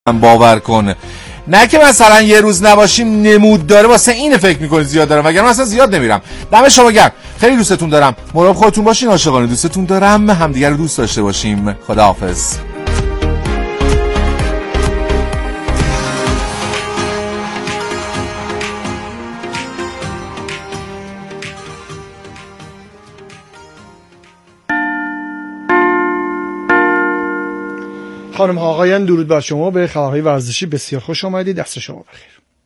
باور کن. نه که مثلا یه روز نباشیم نمود داره واسه این فکر میکنی زیاد دارم، وگرنه مثلا زیاد نمیرم. دم شما گرم، خیلی دوستتون دارم. مراقب خودتون باشین، عاشقانه دوستتون دارم. همدیگه رو دوست داشته باشیم. خداحافظ. خانم ها آقایان، درود بر شما. به خبرهای ورزشی بسیار خوش آمدید. دست شما بخیر.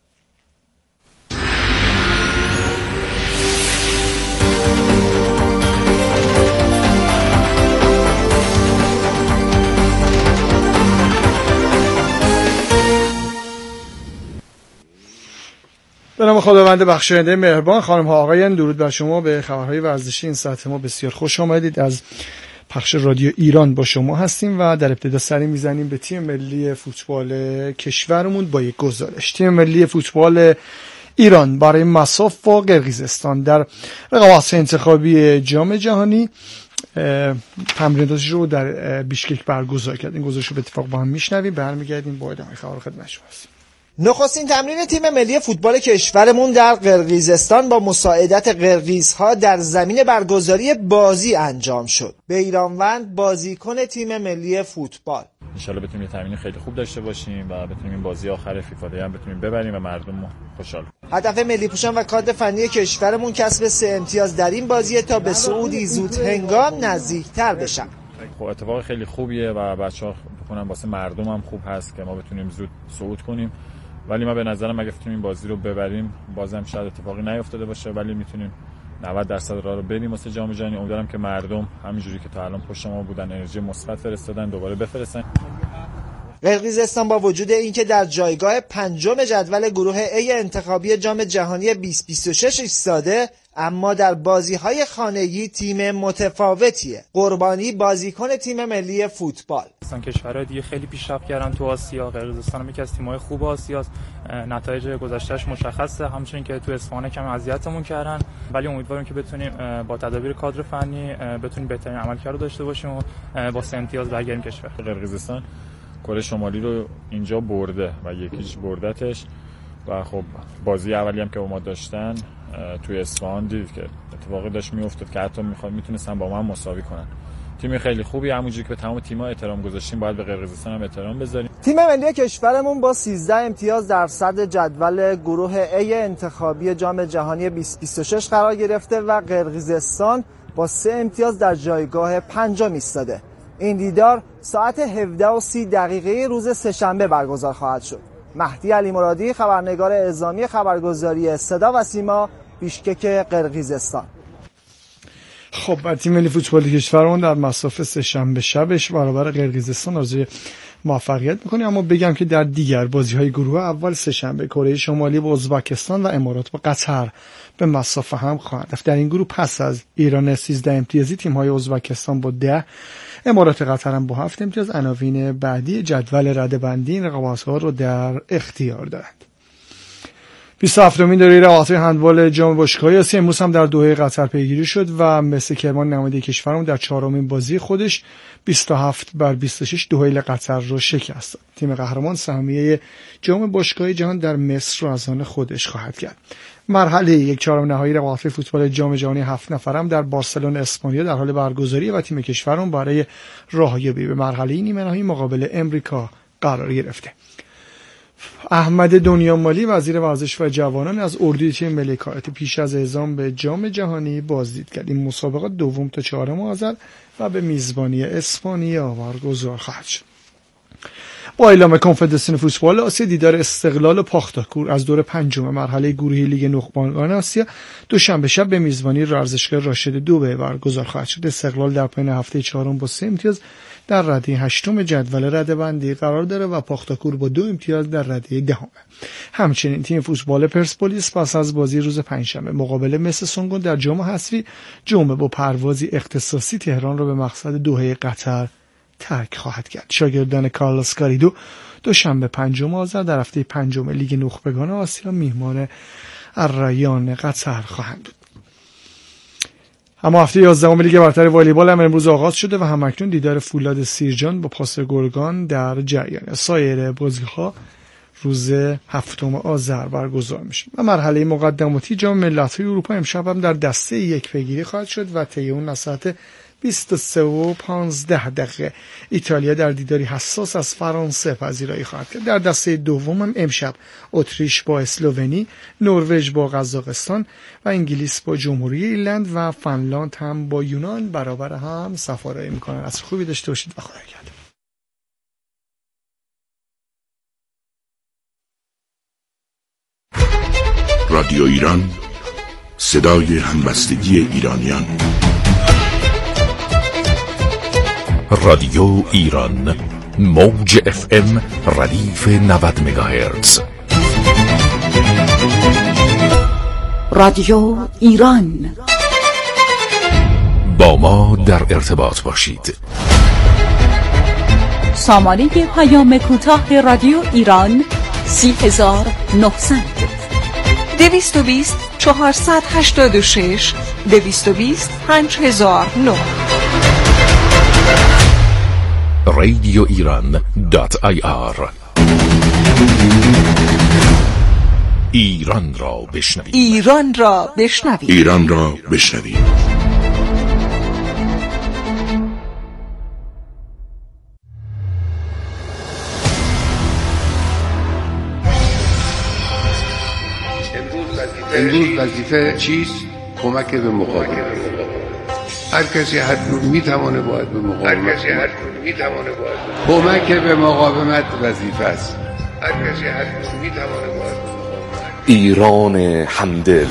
به نام خداوند بخشاینده مهربان. خانم ها آقایان، درود بر شما. به خبرهای ورزشی این ساعت ما بسیار خوش آمدید. از پخش رادیو ایران با شما هستیم و در ابتدا سری میزنیم به تیم ملی فوتبال کشورمون با یک گزارش. تیم ملی فوتبال ایران برای مصاف با قرقیزستان در رقابت انتخابی جام جهانی تمریناتش رو در بیشکک برگزار کرد. این گزارش رو به اتفاق با هم میشنویم، برمیگردیم با ادامه خبر خدمت شما هستیم. نخستین تمرین تیم ملی فوتبال کشورمون در قرقیزستان با مساعدت قرقیزها در زمین برگزاری بازی انجام شد. بیرانوند بازیکن تیم ملی فوتبال: انشالله بتونیم یه تمرین خیلی خوب داشته باشیم و بتونیم این بازی آخر فیفا دی هم بتونیم ببریم و مردم خوشحال کنیم. هدف ملی پوشان و کادر فنی کشورمون کسب 3 امتیاز در این بازی تا به صعودی زود هنگام نزدیکتر بشن. خب اتفاق خیلی خوبیه و بچه‌ها بکنن واسه مردم هم خوب هست که ما بتونیم زود صعود کنیم. ولی ما به نظرم اگه بتونیم این بازی رو ببریم بازم شاید اتفاقی نیفتاده باشه، ولی میتونیم 90% راه رو بریم واسه جام جهانی. امیدوارم که مردم همینجوری که تا الان پشت ما بودن انرژی مثبت فرستادن دوباره بفرستن. قرقیزستان با وجود اینکه در جایگاه 5 جدول گروه A انتخابی جام جهانی 2026 ایستاده، اما در بازی‌های خانگی تیم متفاوتیه. قربانی بازیکن تیم ملی فوتبال: کشورهای دیگه خیلی پیشرفت کردن تو آسیا. قرقیزستان هم یکی از تیم‌های خوب آسیاست. نتایج گذشته‌اش مشخصه، همچنین که تو اصفهان کم اذیتمون کردن، ولی امیدواریم که بتونیم با تدابیر کادر فنی بتونیم بهترین عملکرد رو داشته باشیم و با 3 امتیاز برگردیم کشور. قرقیزستان کره شمالی رو اینجا برده و یکیش بردتش و خب بازی اولی هم که با ما داشتن توی اصفهان دید که اتفاقی داشت میافتاد که حتی میتونستن با ما هم مساوی کنن. تیم خیلی خوبی، همونجوری که به تمام تیم‌ها احترام گذاشتیم باید به قرقیزستان هم احترام بذاریم. تیم ملی کشورمون با 13 امتیاز در صدر جدول گروه A انتخابی جام جهانی 2026 قرار گرفته و قرقیزستان با 3 امتیاز در جایگاه 5 ایستاده. این دیدار ساعت 17:30 روز سه‌شنبه برگزار خواهد شد. مهدی علی مرادی، خبرنگار اعزامی خبرگزاری صدا و سیما، بیشکک قرقیزستان. خب تیم ملی فوتبال کشورمون در مصاف سه‌شنبه شبش برابر قرقیزستان آرزوی موفقیت می‌کنه. اما بگم که در دیگر بازی‌های گروه اول سه‌شنبه کره شمالی با ازبکستان و امارات با قطر به مصاف هم خواهند رفت. در این گروه پس از ایران 13 امتیازی تیم‌های ازبکستان با 10، امارات قطر هم با 7 امتیاز عناوین بعدی جدول رده‌بندی این رقابت‌ها رو در اختیار دارند. 27مین دوره رقابت‌های هندبال جام باشگاهی آسیا امروز هم در دوحه قطر پیگیری شد و مثل کرمان نماینده کشورمون در 4مین بازی خودش 27-26 دوحه قطر رو شکست داد. تیم قهرمان سهمیه جام باشگاهی جهان در مصر رو از آن خودش خواهد کرد. مرحله 1/4 نهایی رقابت‌های فوتبال جام جهانی 7 نفرم در بارسلون اسپانیا در حال برگزاری و تیم کشورمون برای راهیابی به مرحله نیمه نهایی مقابل امریکا قرار گرفته. احمد دنیامالی وزیر ورزش و جوانان از اردوی تیم ملی کارات پیش از اعزام به جام جهانی بازدید کرد. این مسابقات 2 تا 4 آذر و به میزبانی اسپانیا برگزار خواهد شد. با اعلام کنفدراسیون فوتبال آسیا دیدار استقلال و پاختاکور از دور 5 مرحله گروهی لیگ نخبگان آسیا دوشنبه شب به میزبانی ورزشگاه راشد 2 برگزار خواهد شد. استقلال در پایان هفته 4 با 3 امتیاز در رده 8 جدول رده‌بندی قرار داره و پاختاکور با 2 امتیاز در رده 10. همچنین تیم فوتبال پرسپولیس پس از بازی روز پنجشنبه مقابل مس سونگون در جام حذفی جمعه با پروازی اختصاصی تهران را به مقصد دوحه قطر ترک خواهد کرد. شاگردان کارلوس گاریدو دوشنبه 5 آذر در هفته 5 لیگ نخبگان آسیا میهمان الریان قطر خواهند بود. اما هفته 11 لیگ برتر والیبال هم امروز آغاز شده و همکنون دیدار فولاد سیرجان با پاس گرگان در جریان. سایر بازی‌ها روز 7 آذر برگزار میشه و مرحله مقدماتی جام ملت‌های اروپا امشب هم در دسته یک پیگیری خواهد شد و طی اون ساعت 23:15 ایتالیا در دیداری حساس از فرانسه پذیرایی خواهد کرد. در دسته دوم هم امشب اتریش با اسلوونی، نروژ با قزاقستان و انگلیس با جمهوری ایرلند و فنلاند هم با یونان برابر هم سفارایی میکنن. از خوبی داشته باشید و خدا نگهدار. رادیو ایران، صدای همبستگی ایرانیان. رادیو ایران، موج FM ردیف 90 مگاهرتز. رادیو ایران، با ما در ارتباط باشید. سامانه پیام کوتاه رادیو ایران 30900 220 486 220 5009. رادیو ایران.ir. ایران را بشنوید. ایران را بشنوید. ایران را بشنوید. امروز وظیفه چیست؟ کمک به مقاومت. هر کسی هر جور میتونه باید به مقاومت. کمک به مقاومت وظیفه است. هر کسی هر جور میتونه باید به مقاومت. ایران همدل.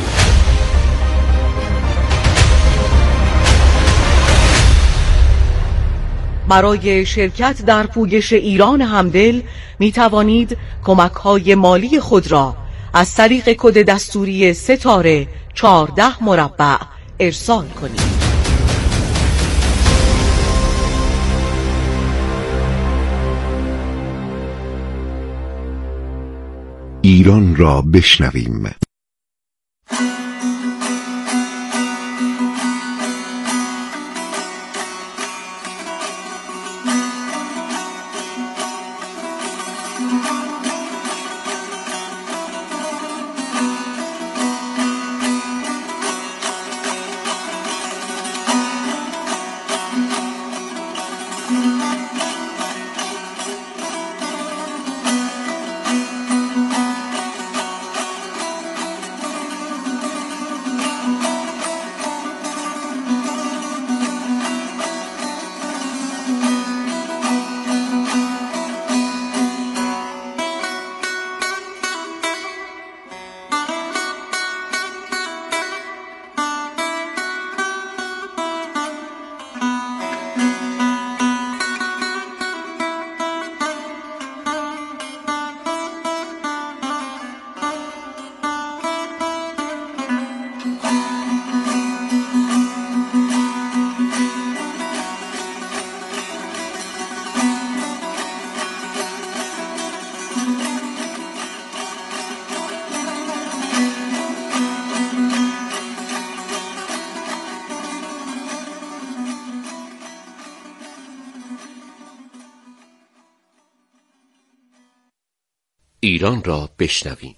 برای شرکت در پویش ایران همدل می توانید کمک‌های مالی خود را از طریق کد دستوری ستاره 14 مربع ارسال کنید. ایران را بشنویم. ایران را بشنویم.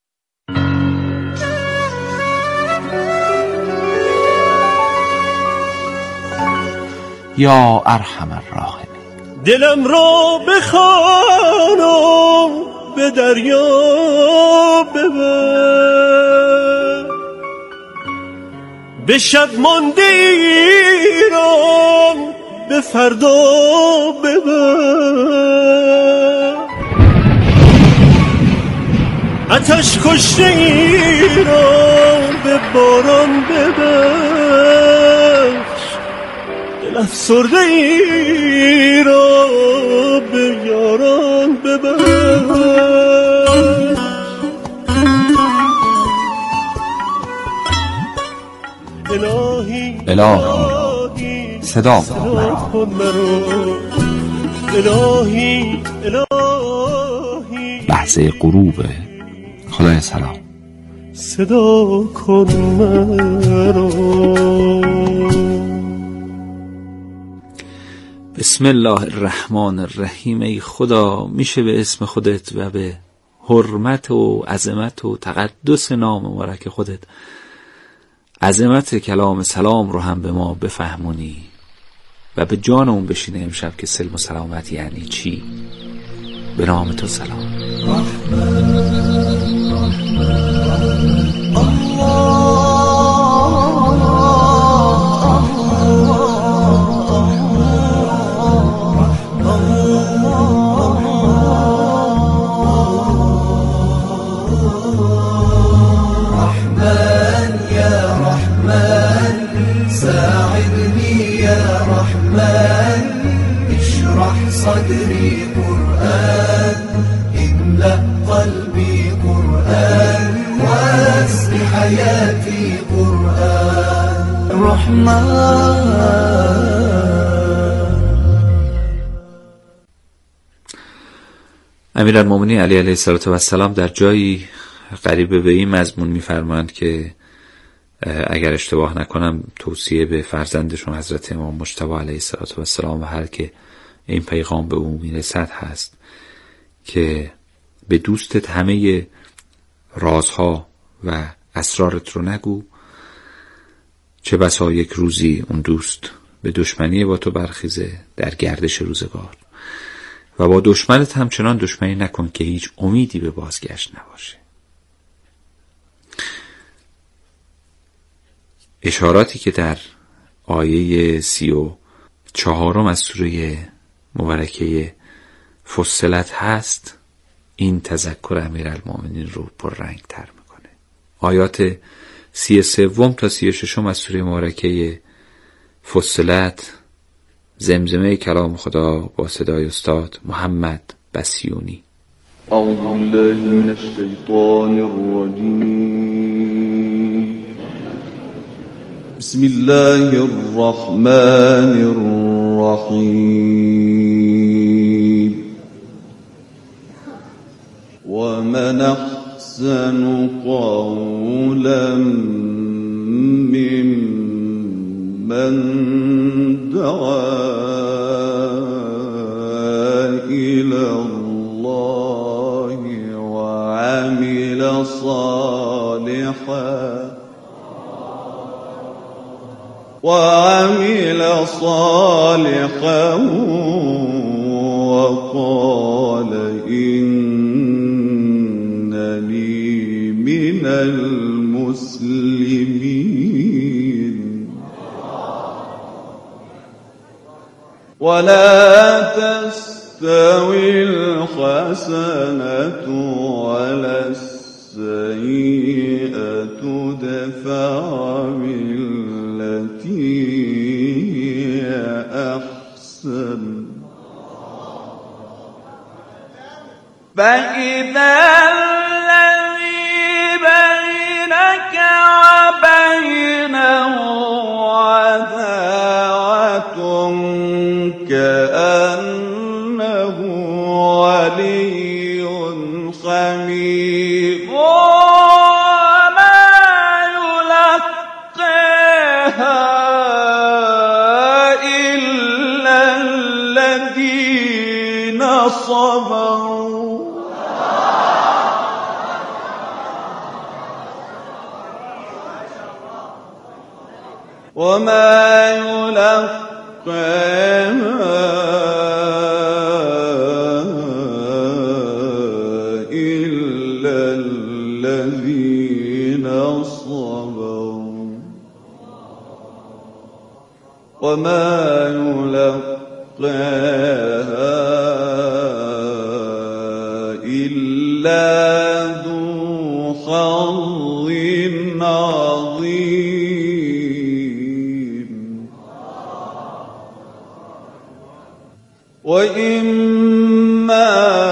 یا ارحم الراحمین. دلم را بخوانم به دریا ببر، به شب مانده ایران به فردا ببر، آتش کشته ایران به باران ببخش، دل افسرده ایران به یاران ببخش. الهی صدا کن مرا، الهی لحظه غروب. خدای سلام. صدا کن مرا. بسم الله الرحمن الرحیم. ای خدا، میشه به اسم خودت و به حرمت و عظمت و تقدس نام مبارک خودت عظمت کلام سلام رو هم به ما بفهمونی و به جانمون بشینه امشب که سلم و سلامت یعنی چی؟ به نام تو سلام. صدري قرآن املأ قلبي قرآن واسق حياتي قرآن رحمن. امیرالمومنین علی علیه السلام در جایی قریب به این مضمون می‌فرمایند که اگر اشتباه نکنم توصیه به فرزندشون حضرت امام مجتبی علیه السلام و هر که این پیغام به او میرسد هست که به دوستت همه رازها و اسرارت رو نگو، چه بسا یک روزی اون دوست به دشمنی با تو برخیزه در گردش روزگار، و با دشمنت همچنان دشمنی نکن که هیچ امیدی به بازگشت نباشه. اشاراتی که در آیه 34 از سوره مبارکه فصلت هست این تذکر امیرالمومنین رو پررنگ تر میکنه. آیات 33 تا 36 از سوره مبارکه فصلت زمزمه کلام خدا با صدای استاد محمد بسیونی. اعوذ بالله من الشیطان الرجیم. بسم الله الرحمن الرحیم. ومن احسن قولا ممن دعا إلى الله وعمل صالحا وقال إنني من المسلمين. ولا تستوي الحسنة ولا السيئة ادفع بالتي هي أحسن فإذا الذي بينك وبينه عداوة كأنه ولي حميم وما يلقاها إلا الذين صبروا وما يلقاها إلا الذين صبروا وما يلقاها إلا ذو حظ عظيم. وإما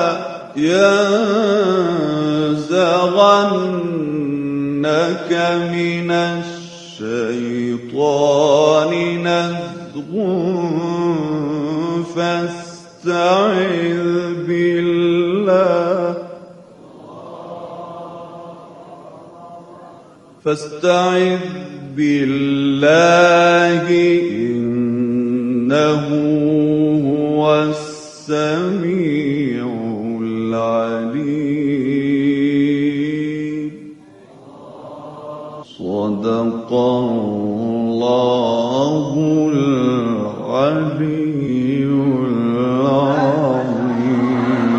ينزغنك من الشيطان نزغ فاستعذ بالله إنه السميع العليم. صدق الله العلي العظيم.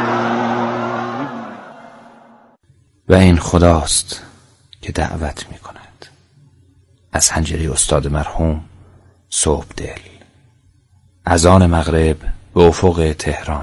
و این خداست که دعوت می کند از حنجره استاد مرحوم صبح دل، اذان مغرب به افق تهران.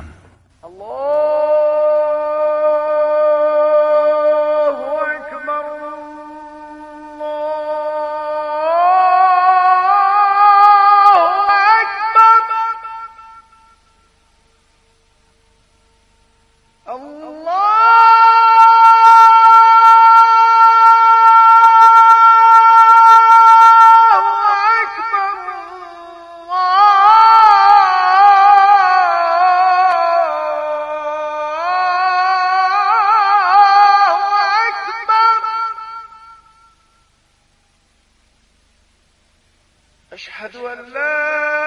أشهد أن لا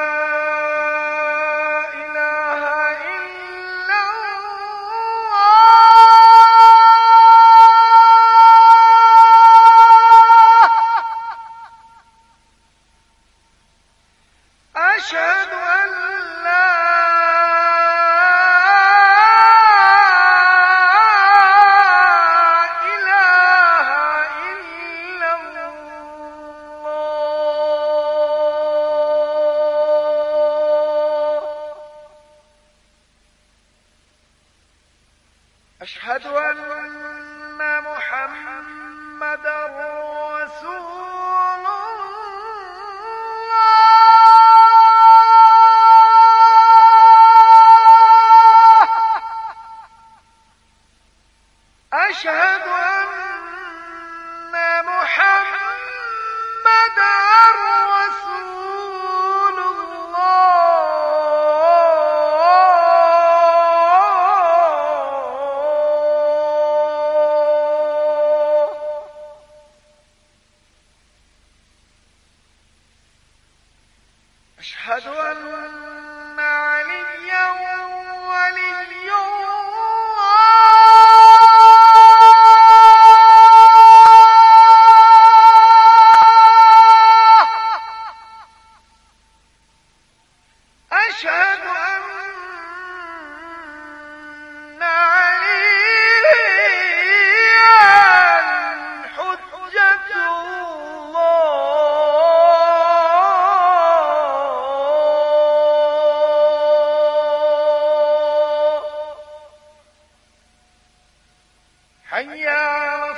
إله إلا الله. أشهد أن لا أشهد أن محمدًا رسول الله. أشهد أن محمدًا رسول أشهد أن عليا ولي الله. أشهد أن عليا حجة حي على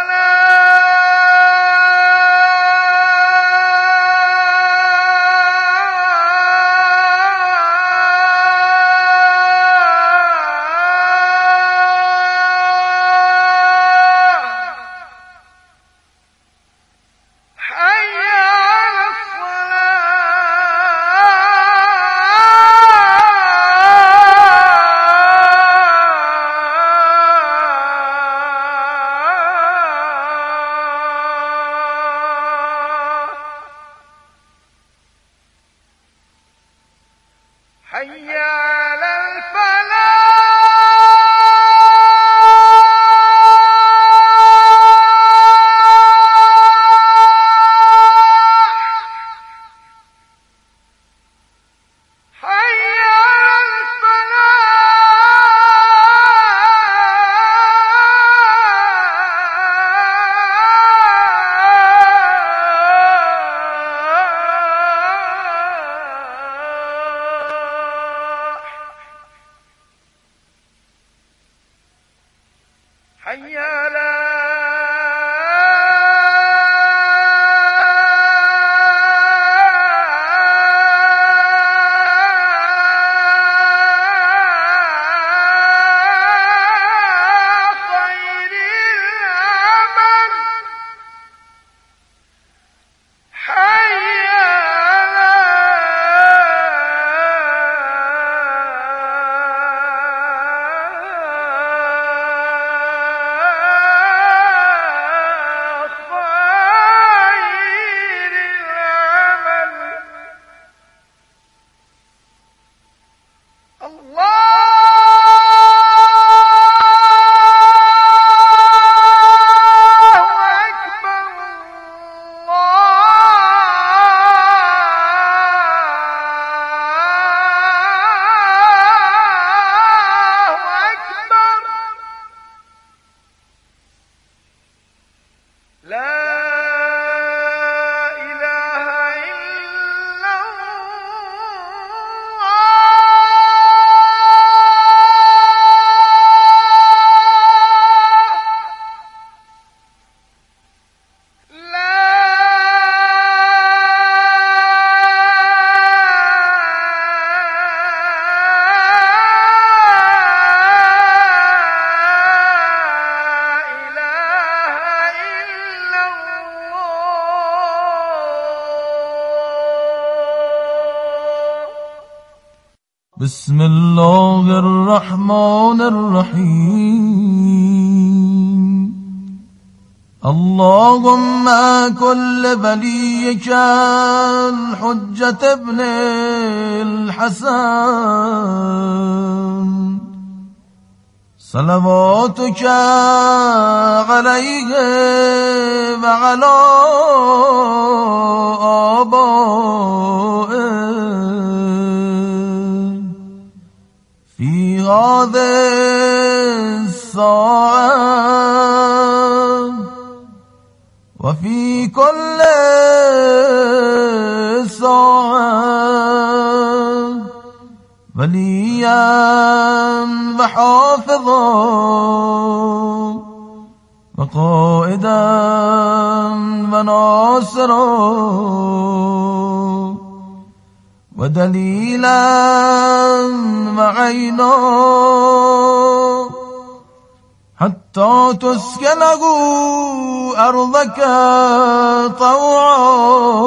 حي على الفلاح. حي على حي على خير العمل. حي على بسم الله الرحمن الرحیم اللهم كل وليك الحجة ابن الحسن صلواتك عليه وعلى آبائه في هذه الساعة وفي كل ساعة وليا وحافظا وقائدا وناصرا ودليلا وعينا حتى تسكنه أرضك طوعا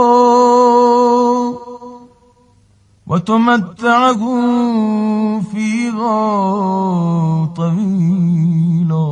وتمتعه فيها طويلا.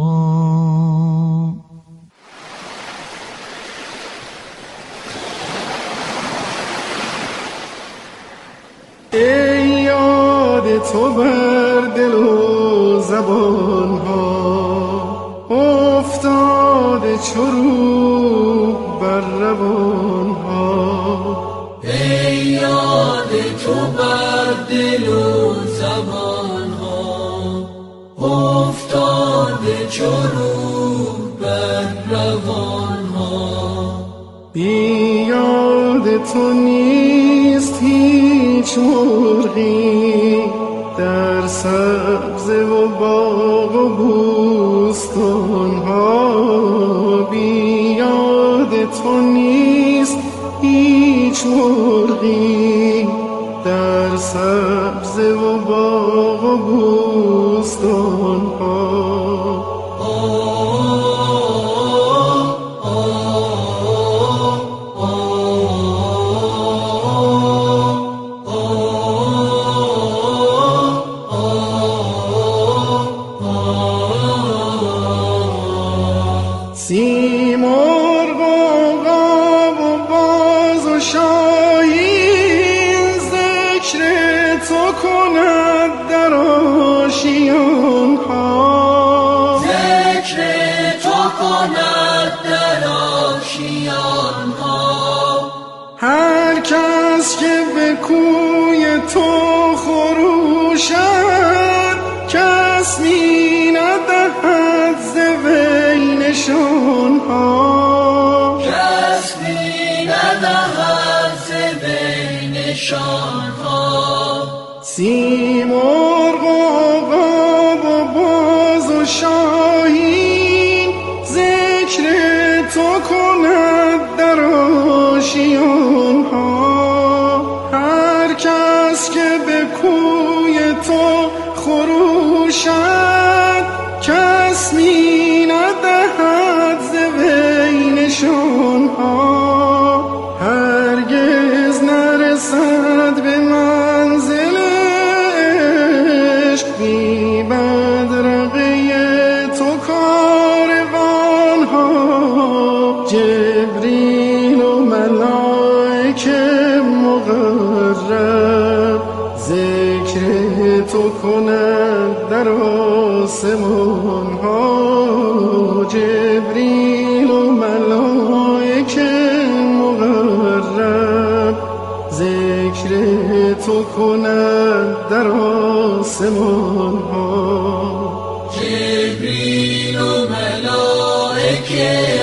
ای یاد تو بر دل و زبان ها افتاده چروب بر روان ها. ای یاد تو بر دل و زبان ها افتاده چروب بر روان ها. بی یاد تو نیست هیچ مرغی در سبزه و باغ و بوستان ها. بی یاد تو نیست هیچ مرغی در سبزه و باغ و بوستان ها. سیمرغ و قاب و باز و شاهین ذکر تو کند در آشیان ها. ذکر تو کند در آشیان ها. هر کس که به کوی تو خروشد کس می ندهد ز وی نشان ها. کس می ندهد ز وی نشان ها. سیمرغ و قاب و باز و شاهین ذکر تو کند در آشیان ها. هر کس که به کوی تو خروشد کس می ندهد ز وی نشان ها. هرگز نرسد به منزل عشق بی بدرقه تو کاروان ها. جبریل و ملائکه مقرب ذکر تو کند در آسمان ها. جبریل و ملائکه مقرب ذکر تو کند در آسمان ها. جبریل و ملائکه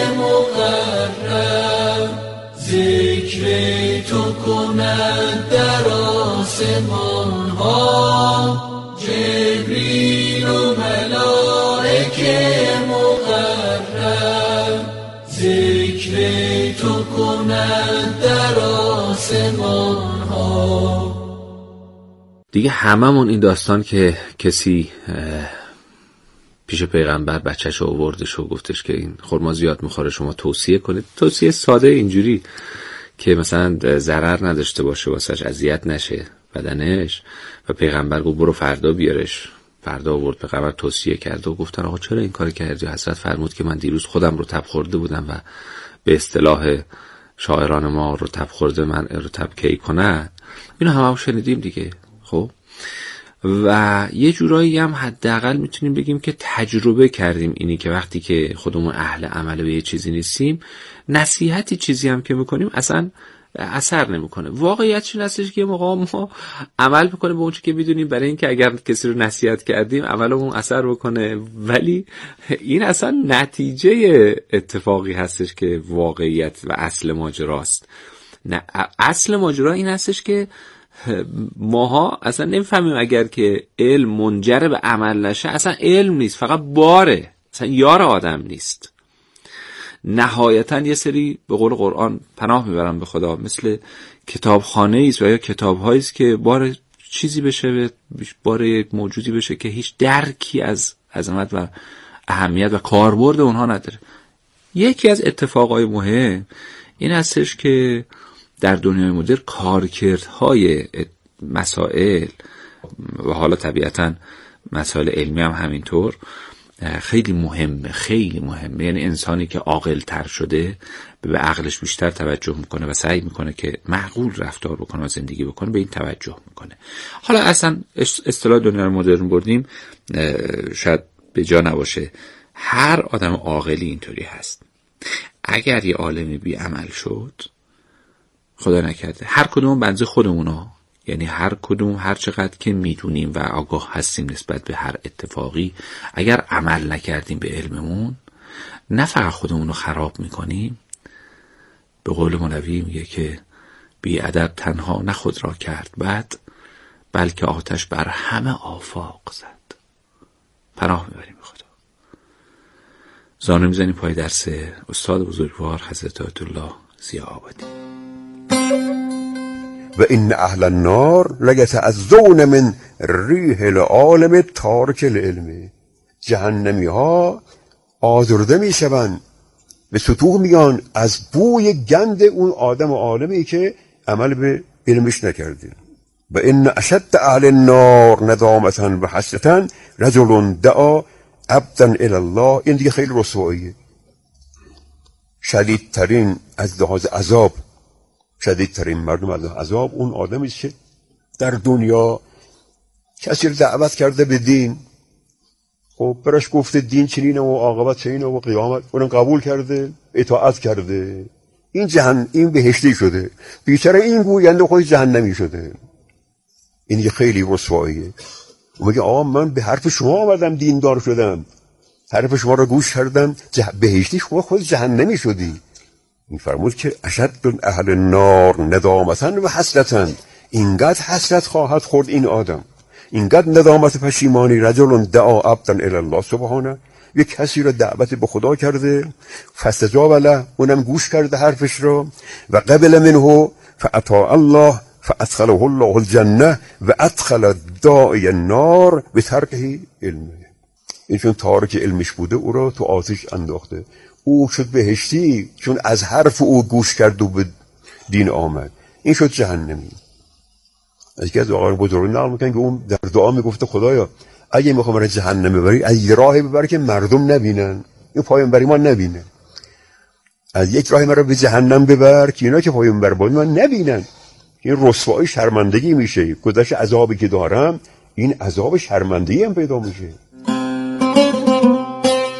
مقرب ذکر تو کند در آسمان ها. جبریل و ملائکه مقرب ذکر تو کند در آسمان ها. دیگه هممون این داستان که کسی پیش پیغمبر بچه‌شو آوردش و گفتش که این خرما زیاد میخوره شما توصیه کنید، توصیه ساده اینجوری که مثلا ضرر نداشته باشه واسش، اذیت نشه، بدنش و پیغمبر گفت برو فردا بیارش. فردا آورد، پیغمبر توصیه کرد و گفتن آقا چرا این کار کردی؟ حضرت فرمود که من دیروز خودم رو تب خورده بودم و به اصطلاح شاعران ما رو تب خورده من رو تب کی کنن. اینو هم شنیدیم دیگه. خب و یه جورایی هم حداقل میتونیم بگیم که تجربه کردیم اینی که وقتی که خودمون اهل عمل به یه چیزی نیستیم، نصیحتی چیزی هم که میکنیم اصلا اثر نمیکنه. واقعیت چی هستش که ما عمل بکنیم به اون چیزی که میدونیم، برای اینکه اگر کسی رو نصیحت کردیم عملمون اثر بکنه، ولی این اصلا نتیجه اتفاقی هستش که واقعیت و اصل ماجراست. نه، اصل ماجرا این هستش که ماها اصلا نمیفهمیم اگر که علم منجر به عمل نشه اصلا علم نیست، فقط باره، اصلا یار آدم نیست. نهایتا یه سری به قول قرآن پناه میبرم به خدا مثل کتابخانه ایست و یا کتاب‌هایی است که بار چیزی بشه، بار یک موجودی بشه که هیچ درکی از عظمت و اهمیت و کاربرد اونها نداره. یکی از اتفاقای مهم این هستش که در دنیای مدرن کارکردهای مسائل و حالا طبیعتاً مسائل علمی هم همینطور خیلی مهمه. یعنی انسانی که عاقل تر شده به عقلش بیشتر توجه میکنه و سعی میکنه که معقول رفتار بکنه و زندگی بکنه، به این توجه میکنه. حالا اصلا اصطلاح دنیای مدرن بردیم شاید به جا نباشه، هر آدم عاقلی اینطوری هست. اگر یه عالمی بی عمل شد، خدا نکرده، هر کدوم بنز خودمونا، یعنی هر کدوم هر چقدر که میدونیم و آگاه هستیم نسبت به هر اتفاقی، اگر عمل نکردیم به علممون، نه فقط خودمون رو خراب میکنیم. به قول مولوی میگه که بی ادب تنها نه خود را کرد بد، بلکه آتش بر همه آفاق زد. پناه میبریم به خدا. زانو میزنیم پای درس استاد بزرگوار حضرت آیت الله ضیاء‌آبادی. و این اهل النار لیتعذون من ریح العالم تارک العلم. جهنمی ها آزرده می شوند، به سطوح میان از بوی گند اون آدم و عالمی که عمل به علمش نکرده. و این اشد اهل النار ندامتا و حسرتا رجل دعا عبدا الی الله. این دیگه خیلی رسواییه. شدیدترین از لحاظ عذاب، شدیدترین مردم از عذاب اون آدمی که در دنیا کسی رو دعوت کرده به دین، خب براش گفته دین چنینه و عاقبت چنینه و قیامت، اونم قبول کرده، اطاعت کرده، این بهشتی شده. بیچاره این گوینده خودش جهنمی شده. این یه خیلی رسواییه. میگه آقا من به حرف شما آمدم دیندار شدم، حرف شما رو گوش کردم، بهشتی شما خود جهنمی شدی. این فرمود که اشد اهل النار ندامتن و حسرتن. اینقدر حسرت خواهد خورد این آدم، اینقدر ندامت پشیمانی. رجل دعا عبدا الی الله سبحانه، یک کسی رو دعوت به خدا کرده، فاستجاب له، اونم گوش کرده حرفش رو، و قبل منه فاطاع الله فادخله الله الجنه و ادخل الداعی النار بترکه علمه. این چون تارک علمش بوده او رو تو آتش انداخته، او شد بهشتی چون از حرف او گوش کرد و به دین آمد. این شد جهنمی. از که از آقای بزرگی نقل میکنن که اون در دعا میگفته خدایا اگه میخوام برای جهنم ببری، از یه راهی ببر که مردم نبینن، این پایانبری ما نبینه. از یک راهی مرا به جهنم ببر که اینا که پایانبر بود من نبینن. این رسوایی شرمندگی میشه. گذشت عذابی که دارم، این عذاب شرمندگی هم پیدا میشه.